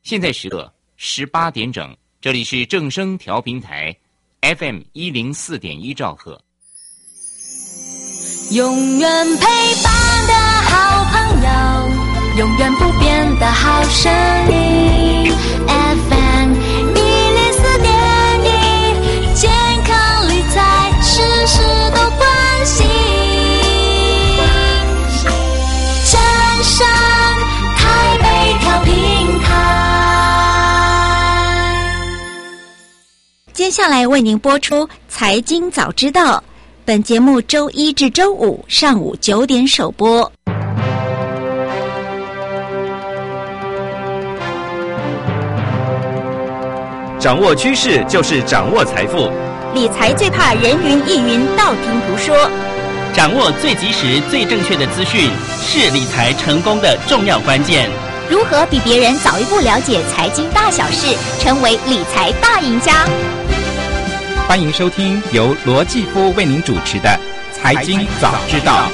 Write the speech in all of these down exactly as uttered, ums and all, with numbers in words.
现在时刻十八点整，这里是正声调频台 F M 一零四点一兆赫。 永远陪伴的好朋友，永远不变的好声音 F M 一零四点一，健康理财事事都关心。正声台北调频台， 接下来为您播出财经早知道。本节目周一至周五上午九点首播。 掌握趋势就是掌握财富， 理财最怕人云亦云，道听途说。 掌握最及时、最正确的资讯，是理财成功的重要关键。 如何比别人早一步了解财经大小事，成为理财大赢家？ 欢迎收听由罗继夫为您主持的《财经早知道》。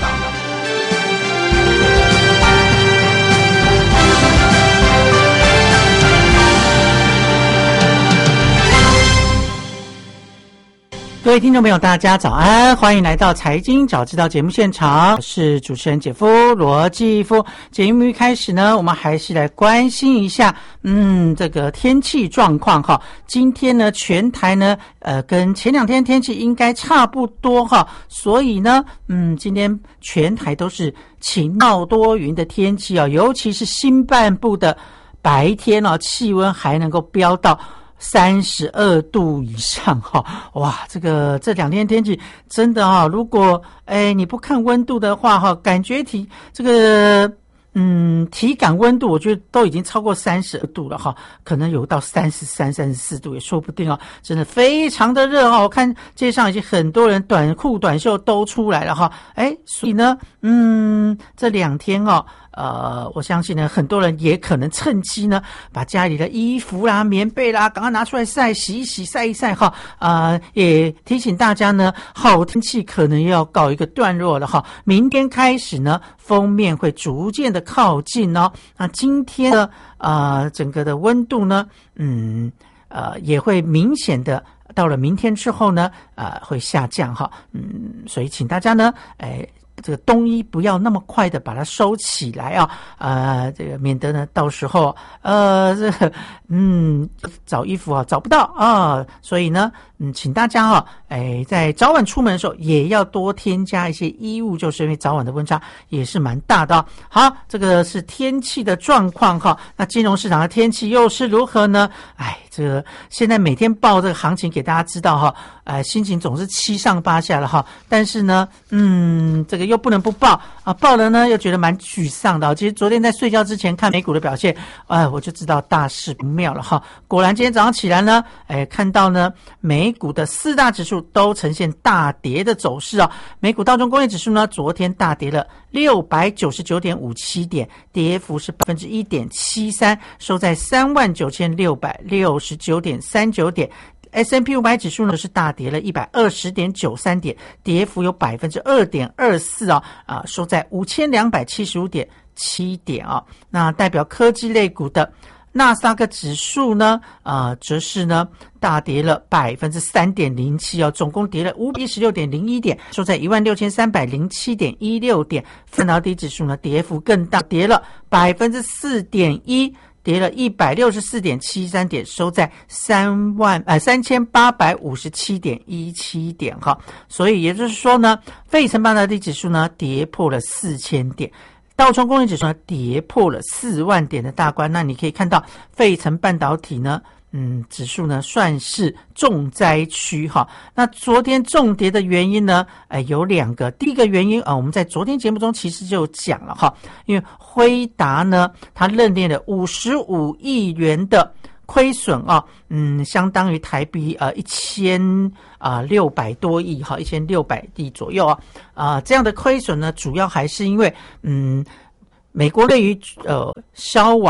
各位听众朋友大家早安，欢迎来到财经早知道节目现场，我是主持人姐夫罗继夫。节目一开始呢，我们还是来关心一下嗯这个天气状况哈。今天呢全台呢呃跟前两天天气应该差不多哈，所以呢嗯今天全台都是晴到多云的天气啊，尤其是新半部的白天啊，气温还能够飙到三十二度以上哈，哇，这个这两天天气真的哈，如果哎你不看温度的话哈，感觉体这个嗯体感温度我觉得都已经超过三十二度了哈，可能有到三十三、三十四度也说不定哦，真的非常的热哈。我看街上已经很多人短裤短袖都出来了哈，哎，所以呢，嗯，这两天哦。呃，我相信呢，很多人也可能趁机呢，把家里的衣服啦、棉被啦，赶快拿出来晒，洗一洗，晒一晒哈。呃，也提醒大家呢，好天气可能要告一个段落了哈。明天开始呢，锋面会逐渐的靠近哦。那今天呢，呃，整个的温度呢，嗯，呃，也会明显的到了明天之后呢，呃，会下降哈。嗯，所以请大家呢，哎。这个冬衣不要那么快的把它收起来啊，呃，这个免得呢到时候呃这个嗯找衣服啊找不到啊，所以呢嗯请大家啊，哎在早晚出门的时候也要多添加一些衣物，就是因为早晚的温差也是蛮大的啊。好，这个是天气的状况哈，那金融市场的天气又是如何呢？哎，这个现在每天报这个行情给大家知道哈，呃心情总是七上八下了哈，但是呢嗯这个又不能不报啊，报了呢又觉得蛮沮丧的。其实昨天在睡觉之前看美股的表现，哎，我就知道大事不妙了哈。果然今天早上起来呢，哎，看到呢美股的四大指数都呈现大跌的走势啊。美股道琼工业指数呢，昨天大跌了六百九十九点五七点，跌幅是百分之一点七三，收在三万九千六百六十九点三九点。S and P 五百 指数呢是大跌了一百二十点九三点，跌幅有 百分之二点二四 啊，啊收在五千两百七十五点七点啊。那代表科技类股的纳斯达克指数呢，呃，则是呢大跌了 百分之三点零七 哦，总共跌了 五百一十六点零一点，收在 一万六千三百零七点一六点。半导体指数呢跌幅更大，跌了 百分之四点一。跌了一百六十四点七三点，收在三万呃三千八百五十七点一七点哈。所以也就是说呢，费城半导体指数呢跌破了四千点，道琼工业指数呢跌破了四万点的大关。那你可以看到费城半导体呢嗯，指数呢算是重灾区哈。那昨天重跌的原因呢，呃，有两个。第一个原因啊、呃，我们在昨天节目中其实就讲了哈，因为辉达呢，它认列了五十五亿元的亏损啊，嗯，相当于台币呃一千啊六百多亿哈，一千六百亿左右啊，啊、呃，这样的亏损呢，主要还是因为嗯，美国对于呃销往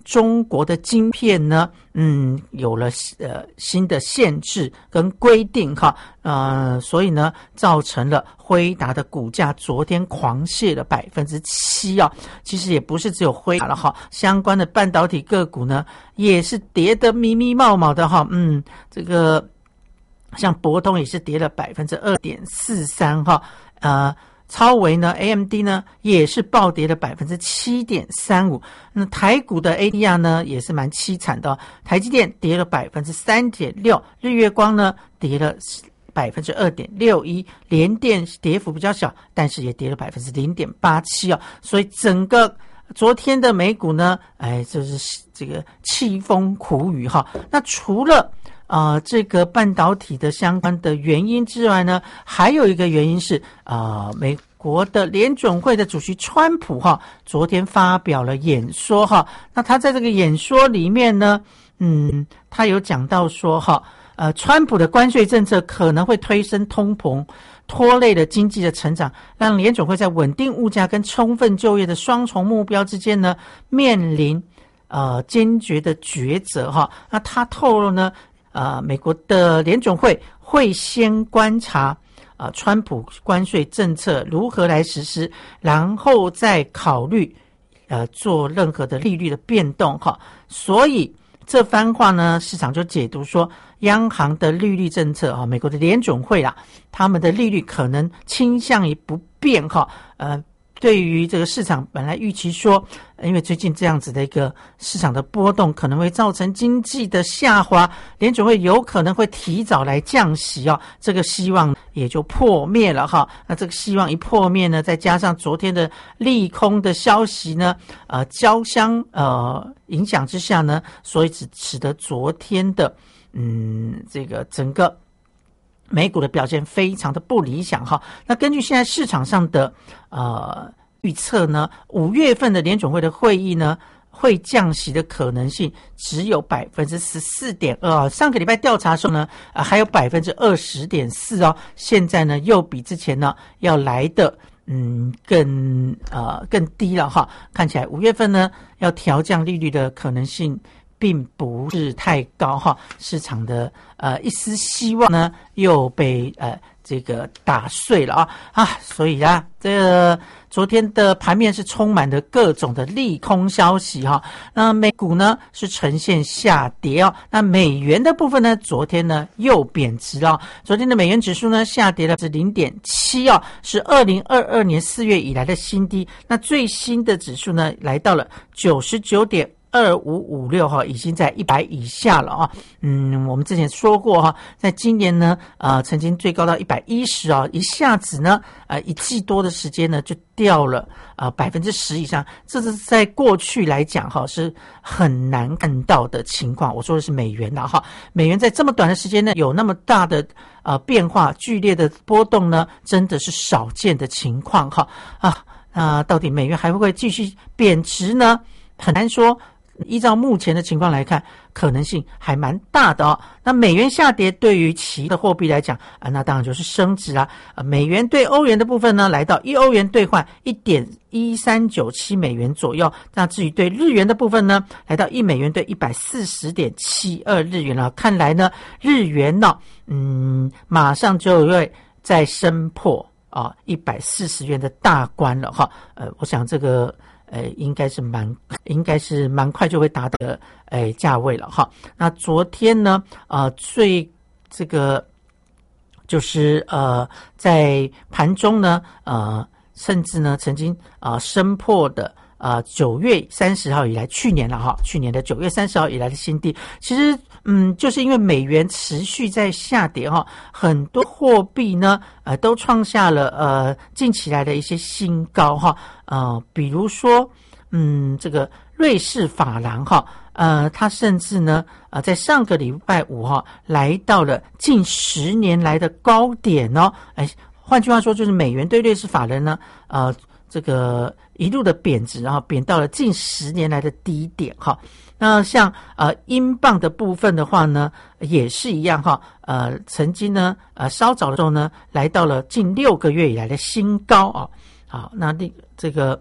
中国的晶片呢，嗯，有了呃新的限制跟规定哈，呃，所以呢，造成了辉达的股价昨天狂泻了百分之七啊。其实也不是只有辉达了哈，相关的半导体个股呢，也是跌得密密茂茂的哈。嗯，这个像博通也是跌了百分之二点四三哈，呃。超微呢 A M D 呢也是暴跌了 百分之七点三五， 那台股的 A D R 呢也是蛮凄惨的，台积电跌了 百分之三点六， 日月光呢跌了 百分之二点六一， 联电跌幅比较小，但是也跌了 百分之零点八七 哦，所以整个昨天的美股呢，哎，就是这个凄风苦雨哈。那除了呃，这个半导体的相关的原因之外呢，还有一个原因是啊、呃，美国的联准会的主席川普哈，昨天发表了演说哈。那他在这个演说里面呢，嗯，他有讲到说哈，呃，川普的关税政策可能会推升通膨，拖累了经济的成长，让联准会在稳定物价跟充分就业的双重目标之间呢，面临呃坚决的抉择哈。那他透露呢。呃，美国的联准会会先观察呃川普关税政策如何来实施，然后再考虑呃做任何的利率的变动哈。所以这番话呢，市场就解读说，央行的利率政策啊，美国的联准会啦，他们的利率可能倾向于不变哈。呃。对于这个市场本来预期说，因为最近这样子的一个市场的波动可能会造成经济的下滑，联准会有可能会提早来降息哦，这个希望也就破灭了哈。那这个希望一破灭呢，再加上昨天的利空的消息呢，呃，交相呃影响之下呢，所以只使得昨天的嗯这个整个美股的表现非常的不理想哈。那根据现在市场上的呃预测呢，五月份的联准会的会议呢，会降息的可能性只有 百分之十四点二， 上个礼拜调查的时候呢，呃、还有 百分之二十点四 哦，现在呢又比之前呢要来的嗯更呃更低了哈。看起来五月份呢要调降利率的可能性并不是太高哈，市场的呃一丝希望呢又被呃这个打碎了啊啊，所以啊，这个昨天的盘面是充满了各种的利空消息哈。那美股呢是呈现下跌哦，那美元的部分呢，昨天呢又贬值了。昨天的美元指数呢下跌了是 零点七 哦，是二零二二年四月以来的新低。那最新的指数呢来到了 九十九点二五五六哈，已经在一百以下了啊。嗯，我们之前说过哈，在今年呢，呃，曾经最高到一百一十啊，一下子呢，呃，一季多的时间呢，就掉了啊百分之十以上。这是在过去来讲哈，是很难看到的情况。我说的是美元啦哈，美元在这么短的时间内有那么大的呃变化、剧烈的波动呢，真的是少见的情况哈啊。那、呃、到底美元还会不会继续贬值呢？很难说。依照目前的情况来看，可能性还蛮大的哦。那美元下跌对于其他的货币来讲啊，那当然就是升值啦。啊，美元对欧元的部分呢，来到一欧元兑换 一点一三九七美元左右。那至于对日元的部分呢，来到一美元兑 一百四十点七二日元了。看来呢，日元呢，嗯，马上就会再升破啊一百四十元的大关了哈。呃，我想这个。呃，应该是蛮，应该是蛮快就会达到呃价位了哈。那昨天呢，呃，最这个就是呃，在盘中呢，呃，甚至呢，曾经啊、呃、升破的啊九月三十号以来，去年了哈，去年的九月三十号以来的新低。其实，嗯，就是因为美元持续在下跌哈，很多货币呢，呃，都创下了呃近期来的一些新高哈。呃，比如说，嗯，这个瑞士法郎哈，呃，它甚至呢，呃，在上个礼拜五哈，来到了近十年来的高点哦。哎，换句话说，就是美元对瑞士法郎呢，呃，这个一路的贬值，然后贬到了近十年来的低点哈。那像呃英镑的部分的话呢，也是一样哈，呃，曾经呢，呃，稍早的时候呢，来到了近六个月以来的新高啊。好，那这这个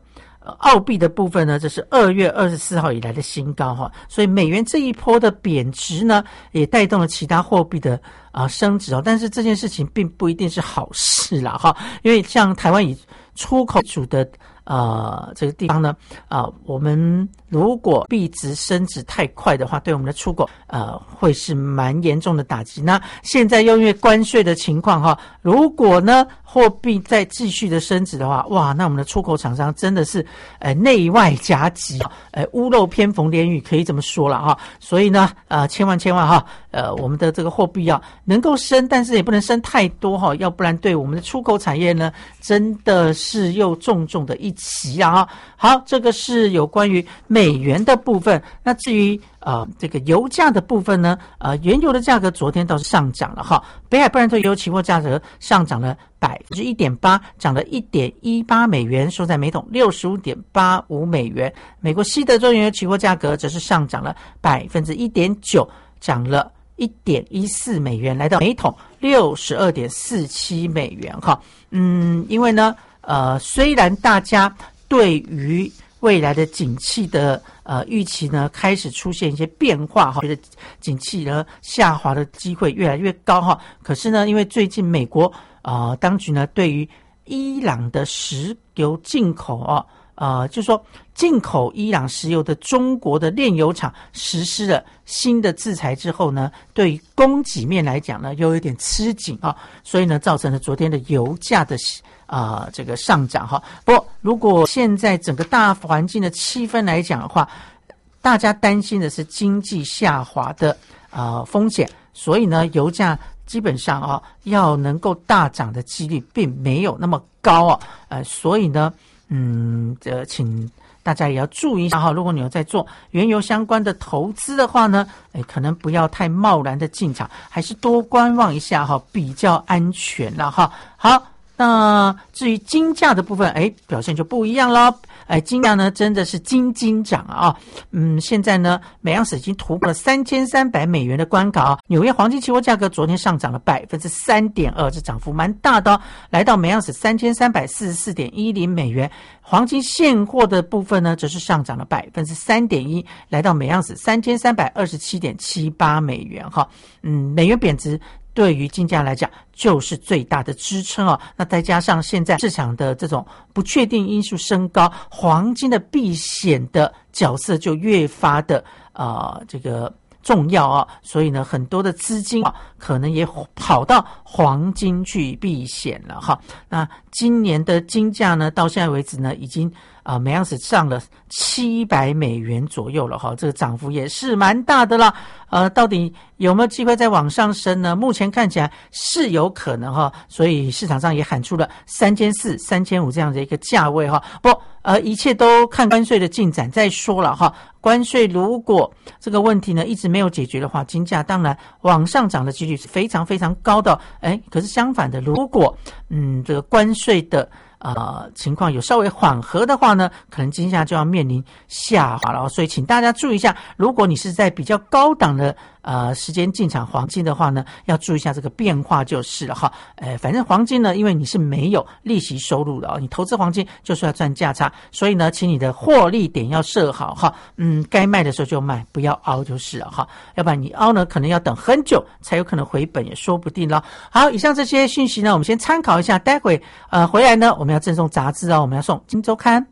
澳币的部分呢，这是二月二十四号以来的新高哈，所以美元这一波的贬值呢，也带动了其他货币的啊、呃、升值哦。但是这件事情并不一定是好事啦哈，因为像台湾以出口主的呃这个地方呢，啊、呃，我们如果币值升值太快的话，对我们的出口呃会是蛮严重的打击。那现在又因为关税的情况哈，如果呢货币再继续的升值的话，哇，那我们的出口厂商真的是呃内外夹击，呃屋漏偏逢连雨，可以这么说了哈。所以呢，呃千万千万哈，呃我们的这个货币要能够升，但是也不能升太多哈，要不然对我们的出口产业呢，真的是又重重的一击啊。好，这个是有关于美元的部分。那至于呃这个油价的部分呢，呃原油的价格昨天倒是上涨了哈，北海布兰特油期货价格上涨了百分之一点八，涨了一点一八美元，收在每桶六十五点八五美元。美国西德州原油期货价格则是上涨了百分之一点九，涨了一点一四美元，来到每桶六十二点四七美元哈。嗯，因为呢，呃，虽然大家对于未来的景气的呃预期呢，开始出现一些变化哈，觉得景气呢下滑的机会越来越高哈。可是呢，因为最近美国啊、呃、当局呢对于伊朗的石油进口啊，呃，就是说进口伊朗石油的中国的炼油厂实施了新的制裁之后呢，对于供给面来讲呢，又有点吃紧啊，所以呢，造成了昨天的油价的啊、呃、这个上涨哈。不过，如果现在整个大环境的气氛来讲的话，大家担心的是经济下滑的啊、呃、风险，所以呢，油价基本上啊、哦、要能够大涨的几率并没有那么高啊，呃，所以呢。嗯，这请大家也要注意一下哈。如果你有在做原油相关的投资的话呢，哎，可能不要太贸然的进场，还是多观望一下哈，比较安全了哈。好，那至于金价的部分，哎，表现就不一样了。哎，金价呢真的是金金涨啊！嗯，现在呢，每盎司已经突破了三千三百美元的关卡啊。纽约黄金期货价格昨天上涨了百分之三点二，这涨幅蛮大的哦，来到每盎司三千三百四十四点一零美元。黄金现货的部分呢，则是上涨了百分之三点一，来到每盎司三千三百二十七点七八美元哈。嗯，美元贬值对于金价来讲就是最大的支撑哦。那再加上现在市场的这种不确定因素升高，黄金的避险的角色就越发的呃这个重要啊、哦，所以呢，很多的资金啊可能也跑到黄金去避险了哈。那今年的金价呢，到现在为止呢，已经啊、呃、每盎司上了七百美元左右了哈，这个涨幅也是蛮大的啦。呃，到底有没有机会再往上升呢？目前看起来是有可能哈，所以市场上也喊出了三千四、三千五这样的一个价位哈。不，呃，一切都看关税的进展再说了哈。关税如果这个问题呢一直没有解决的话，金价当然往上涨的几率是非常非常高的。哎，可是相反的，如果嗯这个关税的呃情况有稍微缓和的话呢，可能金价就要面临下滑了。所以请大家注意一下，如果你是在比较高档的呃时间进场黄金的话呢，要注意一下这个变化就是了哈。呃，反正黄金呢，因为你是没有利息收入的哦，你投资黄金就是要赚价差，所以呢，请你的获利点要设好哈。嗯，该卖的时候就卖，不要凹就是了哈。要不然你凹呢，可能要等很久才有可能回本，也说不定了。好，以上这些讯息呢，我们先参考一下，待会呃回来呢，我们要赠送杂志哦，我们要送《金周刊》。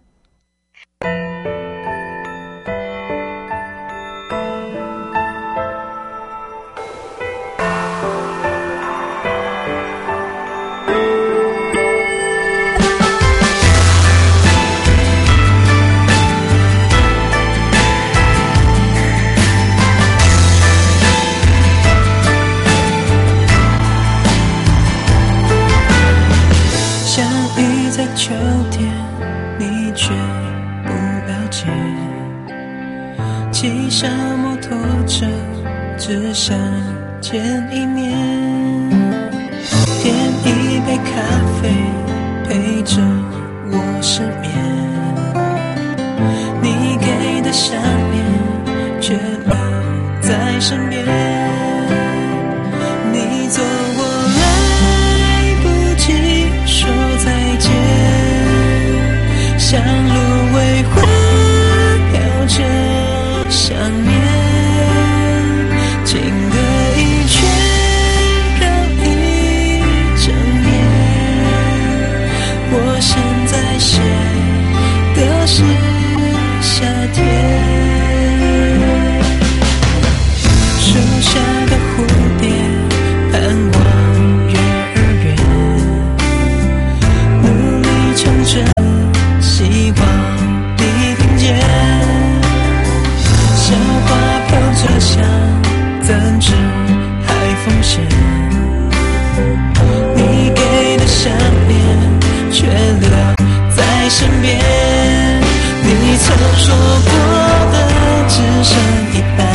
秋天，你却不了解，骑上摩托车，只想见一面，点一杯咖啡，陪着我失眠，你给的项链却留在身边，你做我来不及说再见，像芦苇想增值还风险，你给的想念却留在身边，你曾说过的只剩一半，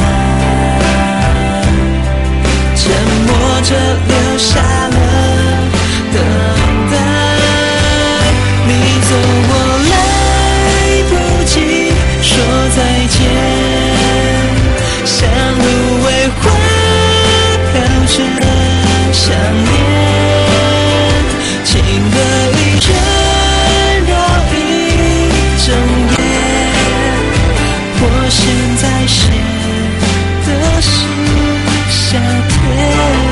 沉默着留下了等待，你走我来不及说再见，像芦苇花飘着想念，情歌一圈绕一整夜，我现在写的是夏天，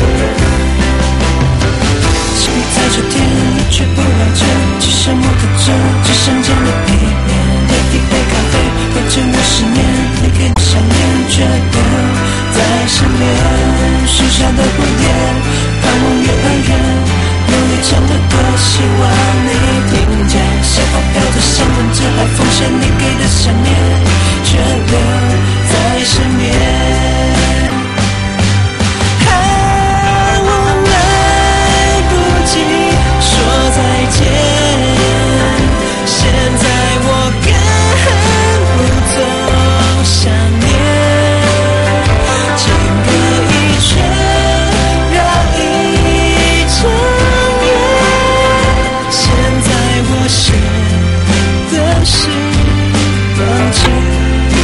你在这天你却不来这，只剩我的这，只剩见的一面，点一杯咖啡陪着我十年，你给的想念却留在身边，树下的蝴蝶盼望越来越努力唱的歌，希望你听见，小花飘着香吻着海风线，你给的想念却留在身边，我来不及说再见，现在我赶不走想念，情歌一圈绕一整夜，现在我写的是放弃。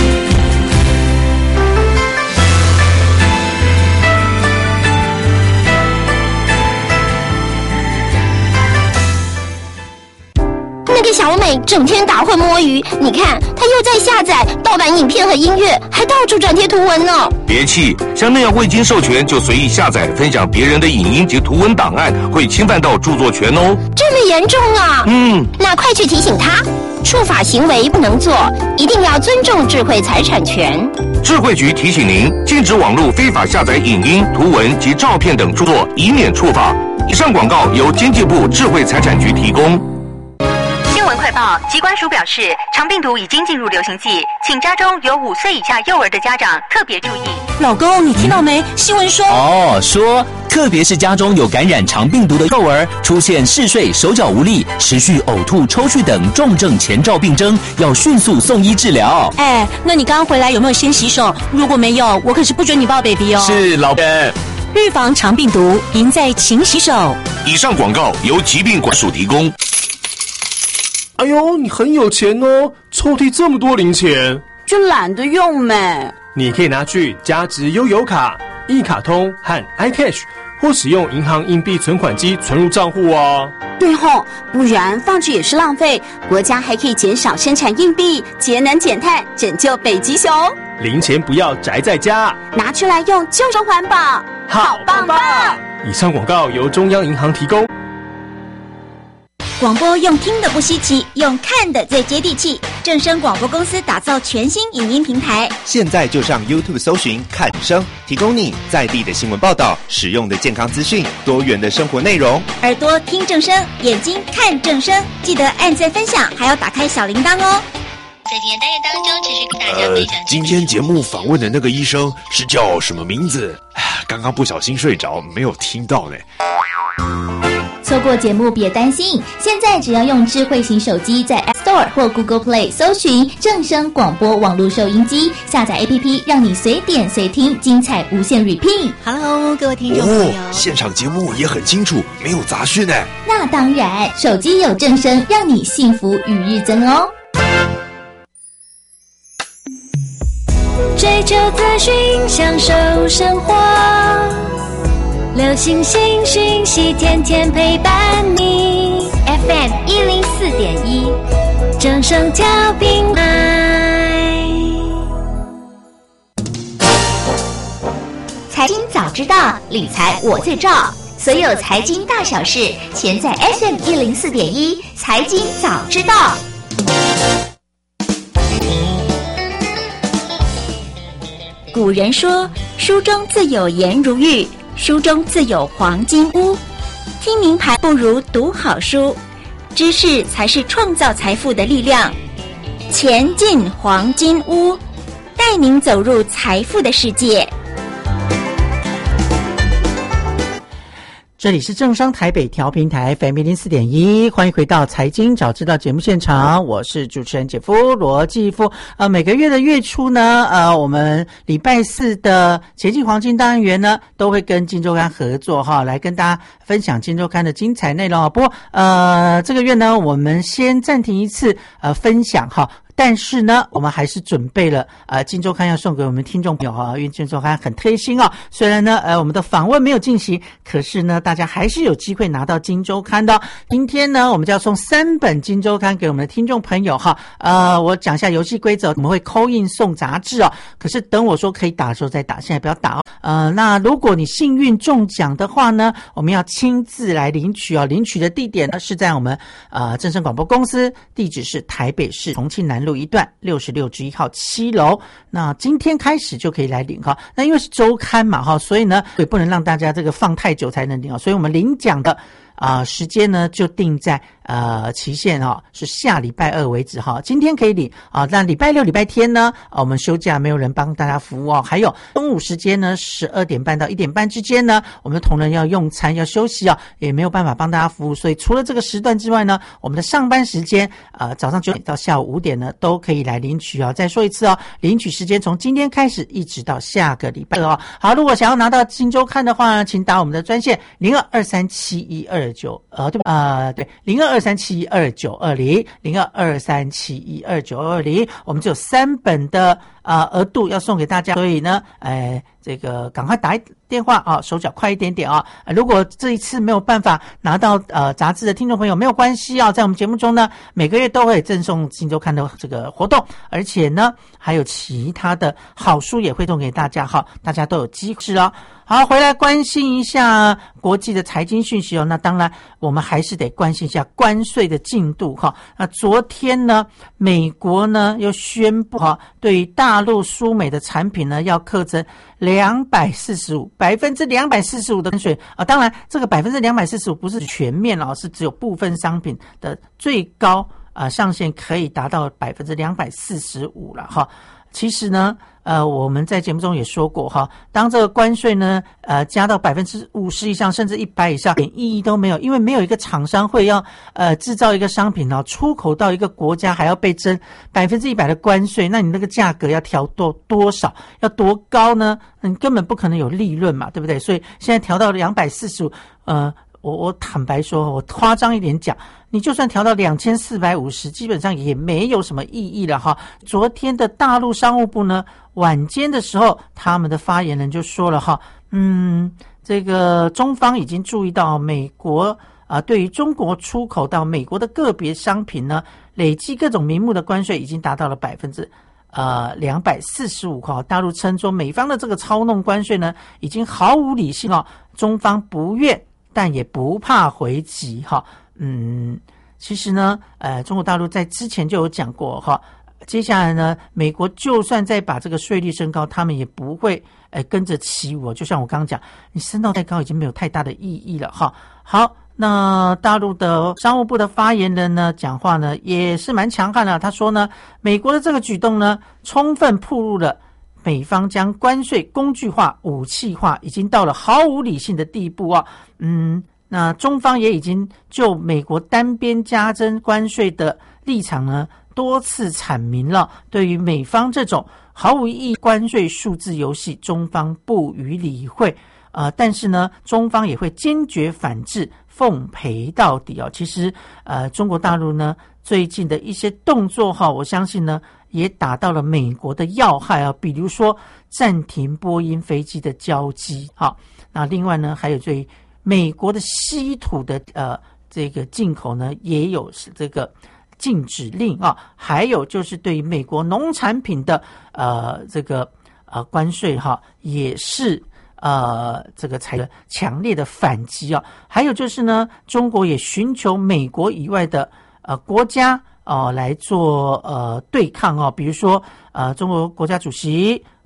那个小美整天打混摸鱼，你看她又在下载盗版影片和音乐，还到处转贴图文呢。 别气，像那样未经授权就随意下载分享别人的影音及图文档案，会侵犯到著作权哦。 这么严重啊？ 嗯， 那快去提醒她，触法行为不能做，一定要尊重智慧财产权。 智慧局提醒您，禁止网络非法下载影音、图文及照片等著作，以免触法。以上广告由经济部智慧财产局提供。 新闻快报，疾管署表示，肠病毒已经进入流行季，请家中有五岁以下幼儿的家长特别注意。 老公，你听到没？新闻说哦，说特别是家中有感染肠病毒的幼儿，出现嗜睡、手脚无力、持续呕吐、抽搐等重症前兆病征，要迅速送医治疗。 哎，那你刚刚回来有没有先洗手？如果没有，我可是不准你抱 baby 哦。 是老人。 预防肠病毒，赢在勤洗手。 以上广告由疾病管署提供。 哎呦，你很有钱哦，抽屉这么多零钱， 就懒得用呗。 你可以拿去加值悠游卡、一卡通和 iCash， 或使用银行硬币存款机存入账户哦。 对吼，不然放置也是浪费。国家还可以减少生产硬币，节能减碳，拯救北极熊。 零钱不要宅在家， 拿出来用就是环保，好棒棒！ 以上广告由中央银行提供。 广播用听的不稀奇，用看的最接地气。正声广播公司打造全新影音平台， 现在就上 YouTube 搜寻看声，提供你在地的新闻报道、实用的健康资讯、多元的生活内容。 耳朵听正声，眼睛看正声，记得按赞分享，还要打开小铃铛哦。 在今天单元当中，持续跟大家分享、呃。 今天节目访问的那个医生是叫什么名字？刚刚不小心睡着，没有听到呢。 错过节目别担心，现在只要用智慧型手机在 App Store 或 Google Play 搜寻正声广播网络收音机，下载 A P P 让你随点随听，精彩无限 repeat。Hello， 各位听众朋友、 哦，现场节目也很清楚，没有杂讯呢。 那当然，手机有正声，让你幸福与日增哦。 追求资讯，享受生活。流行新讯息，天天陪伴你。F M 一零四点一，正声调频台。 财经早知道，理财我最照。所有财经大小事，全在 F M 一零四点一，财经早知道。 古人说：“书中自有颜如玉。”书中自有黄金屋，听名牌不如读好书，知识才是创造财富的力量。钱进黄金屋， 带您走入财富的世界。 这里是正声台北调频台 F M 一零四点一，欢迎回到财经早知道节目现场，我是主持人姐夫罗继夫。呃，每个月的月初呢，呃，我们礼拜四的前进黄金单元呢，都会跟金周刊合作哈，来跟大家分享金周刊的精彩内容。不过，呃，这个月呢，我们先暂停一次呃分享哈。但是呢，我们还是准备了呃金周刊要送给我们听众朋友哈，因为金周刊很贴心哦。虽然呢，呃我们的访问没有进行，可是呢，大家还是有机会拿到金周刊的哦。今天呢，我们就要送三本金周刊给我们的听众朋友哈。呃，我讲一下游戏规则，我们会 call in 送杂志哦。可是等我说可以打的时候再打，现在不要打哦。呃，那如果你幸运中奖的话呢，我们要亲自来领取哦。领取的地点呢是在我们呃正声广播公司，地址是台北市重庆南路一段六十六之一号七楼。那今天开始就可以来领哈。那因为是周刊嘛哈，所以呢也不能让大家这个放太久才能领，所以我们领奖的啊、呃，时间呢就定在呃期限哈、哦、是下礼拜二为止哈。今天可以领啊，那礼拜六、礼拜天呢，啊、我们休假没有人帮大家服务哦。还有中午时间呢，十二点半到一点半之间呢，我们的同仁要用餐要休息啊、哦，也没有办法帮大家服务。所以除了这个时段之外呢，我们的上班时间呃早上九点到下午五点呢都可以来领取哦。再说一次哦，领取时间从今天开始一直到下个礼拜二哦。好，如果想要拿到金周刊的话呢，请打我们的专线零二二三七一二九呃对吧呃对零二二三七一二九二零零二二三七一二九二零，我们只有三本的呃额度要送给大家，所以呢，呃，这个赶快打一电话啊，手脚快一点点啊、呃！如果这一次没有办法拿到呃杂志的听众朋友没有关系啊，在我们节目中呢，每个月都会赠送金周刊的这个活动，而且呢，还有其他的好书也会送给大家哈，大家都有机会哦。好，回来关心一下国际的财经讯息哦。那当然，我们还是得关心一下关税的进度哈。那昨天呢，美国呢又宣布哈，对于大陆输美的产品呢，要课征两百四十五百分之两百四十五的关税啊。当然，这个百分之两百四十五不是全面哦，是只有部分商品的最高啊、呃、上限可以达到百分之两百四十五了哈。其实呢，呃，我们在节目中也说过哈，当这个关税呢，呃，加到百分之五十以上，甚至一百以上，一点意义都没有，因为没有一个厂商会要呃制造一个商品哦，出口到一个国家还要被征百分之一百的关税，那你那个价格要调多多少，要多高呢？你根本不可能有利润嘛，对不对？所以现在调到两百四十五，呃。我我坦白说，我夸张一点讲，你就算调到两千四百五十，基本上也没有什么意义了哈。昨天的大陆商务部呢，晚间的时候，他们的发言人就说了哈，嗯，这个中方已经注意到美国啊、呃，对于中国出口到美国的个别商品呢，累计各种名目的关税已经达到了百分之呃两百四十五哈。大陆称说，美方的这个操弄关税呢，已经毫无理性哦，中方不愿。但也不怕回击哈，嗯，其实呢，呃，中国大陆在之前就有讲过哈，接下来呢，美国就算再把这个税率升高，他们也不会呃跟着起舞。就像我刚刚讲，你升到太高已经没有太大的意义了哈。好，那大陆的商务部的发言人呢，讲话呢也是蛮强悍的，他说呢，美国的这个举动呢，充分暴露了美方将关税工具化、武器化，已经到了毫无理性的地步啊！嗯，那中方也已经就美国单边加征关税的立场呢，多次阐明了。对于美方这种毫无意义关税数字游戏，中方不予理会。呃，但是呢，中方也会坚决反制，奉陪到底哦。其实，呃，中国大陆呢最近的一些动作哈，我相信呢也打到了美国的要害啊，比如说暂停波音飞机的交机，好，那另外呢还有对美国的稀土的呃这个进口呢也有这个禁止令啊，还有就是对于美国农产品的呃这个呃关税哈，也是。呃，这个采了强烈的反击啊，还有就是呢，中国也寻求美国以外的呃国家哦、呃、来做呃对抗哦，比如说呃中国国家主席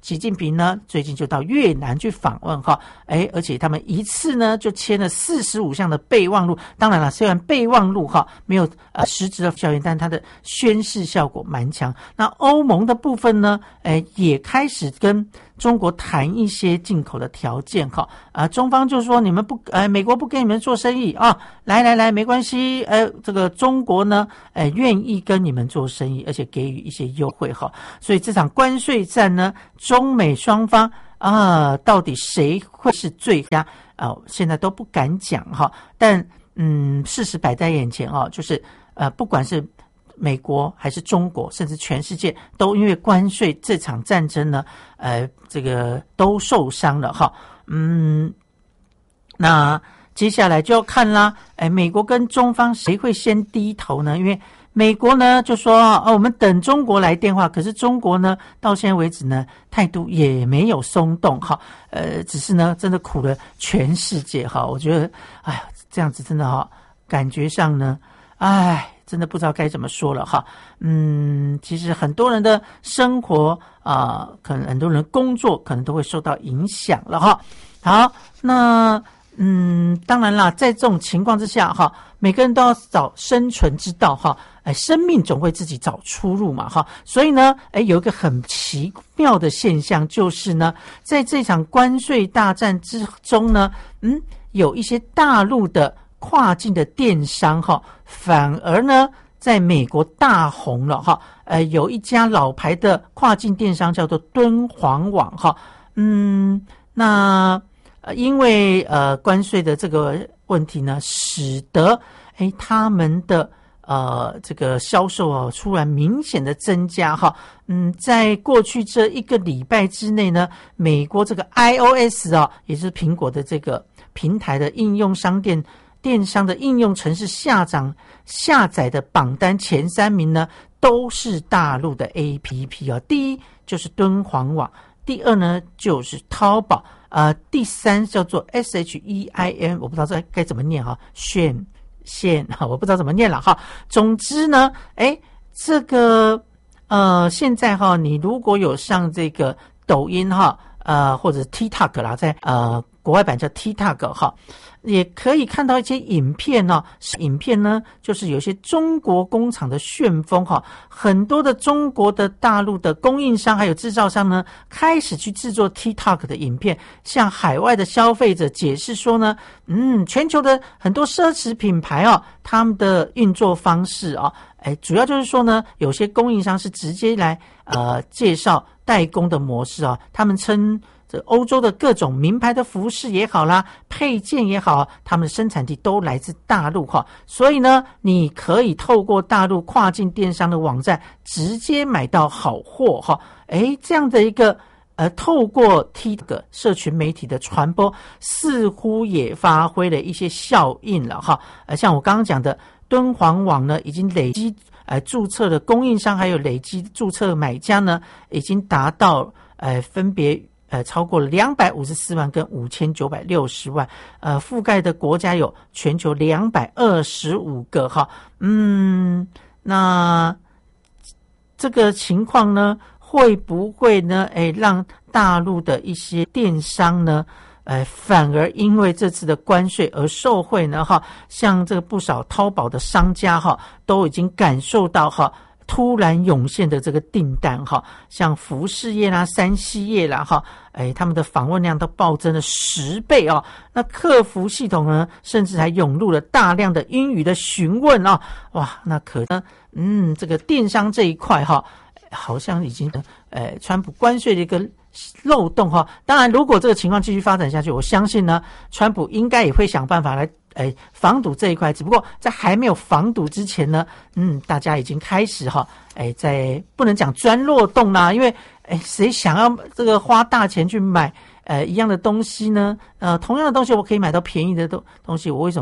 习近平呢最近就到越南去访问哈，哎，而且他们一次呢就签了四十五项的备忘录。当然了，虽然备忘录哈没有呃实质的效应，但它的宣示效果蛮强。那欧盟的部分呢，哎，也开始跟中国谈一些进口的条件哈，啊，中方就说你们不，呃，美国不跟你们做生意啊，来来来，没关系，呃，这个中国呢，呃，愿意跟你们做生意，而且给予一些优惠哈，所以这场关税战呢，中美双方啊，到底谁会是最佳啊？现在都不敢讲哈，但嗯，事实摆在眼前啊，就是呃，不管是美国还是中国，甚至全世界都因为关税这场战争呢，呃，这个都受伤了哈。嗯，那接下来就要看啦，哎，美国跟中方谁会先低头呢？因为美国呢就说啊、哦，我们等中国来电话，可是中国呢到现在为止呢态度也没有松动哈，呃，只是呢真的苦了全世界哈。我觉得，哎呀，这样子真的哈，感觉上呢，哎。真的不知道该怎么说了哈，嗯，其实很多人的生活啊、呃，可能很多人工作可能都会受到影响了哈。好，那嗯，当然啦，在这种情况之下哈，每个人都要找生存之道哈，哎，生命总会自己找出路嘛哈。所以呢，哎，有一个很奇妙的现象就是呢，在这场关税大战之中呢，嗯，有一些大陆的跨境的电商哈，反而呢在美国大红了哈。呃，有一家老牌的跨境电商叫做敦煌网哈，嗯，那呃因为呃关税的这个问题呢，使得哎他们的呃这个销售啊突然明显的增加哈。嗯，在过去这一个礼拜之内呢，美国这个 iOS 啊，也是苹果的这个平台的应用商店。电商的应用程式下载下载的榜单前三名呢，都是大陆的 A P P 啊。第一就是敦煌网，第二呢就是淘宝，呃，第三叫做 S H E I N， 我不知道这该怎么念哈，炫现哈，我不知道怎么念了哈。总之呢，哎，这个呃，现在哈，你如果有上这个抖音哈，呃，或者 TikTok 啦，在呃国外版叫 TikTok 哈。也可以看到一些影片呢、哦，影片呢就是有些中国工厂的旋风哈，很多的中国的大陆的供应商还有制造商呢，开始去制作 TikTok 的影片，向海外的消费者解释说呢，嗯，全球的很多奢侈品牌哦，他们的运作方式啊、哦，哎，主要就是说呢，有些供应商是直接来呃介绍代工的模式啊、哦，他们称。欧洲的各种名牌的服饰也好啦，配件也好，他们的生产地都来自大陆哈，所以呢，你可以透过大陆跨境电商的网站直接买到好货哈。诶，这样的一个呃，透过 TikTok 社群媒体的传播，似乎也发挥了一些效应了哈。呃，像我刚刚讲的，敦煌网呢，已经累积呃注册的供应商，还有累积注册买家呢，已经达到呃分别。呃，超过两百五十四万跟五千九百六十万，呃，覆盖的国家有全球两百二十五个哈，嗯，那这个情况呢，会不会呢？哎，让大陆的一些电商呢，呃，反而因为这次的关税而受惠呢？哈，像这个不少淘宝的商家哈，都已经感受到哈。突然涌现的这个订单哈，像服饰业啦、三 C 业啦哈，哎，他们的访问量都暴增了十倍哦。那客服系统呢，甚至还涌入了大量的英语的询问啊，哇，那可能嗯，这个电商这一块哈，好像已经呃，川普关税的一个漏洞哈。当然，如果这个情况继续发展下去，我相信呢，川普应该也会想办法来。哎，防堵这一块，只不过在还没有防堵之前呢，嗯，大家已经开始哈，哎，在不能讲钻漏洞啦，因为哎，谁想要这个花大钱去买呃一样的东西呢？呃，同样的东西我可以买到便宜的东东西，我为什么？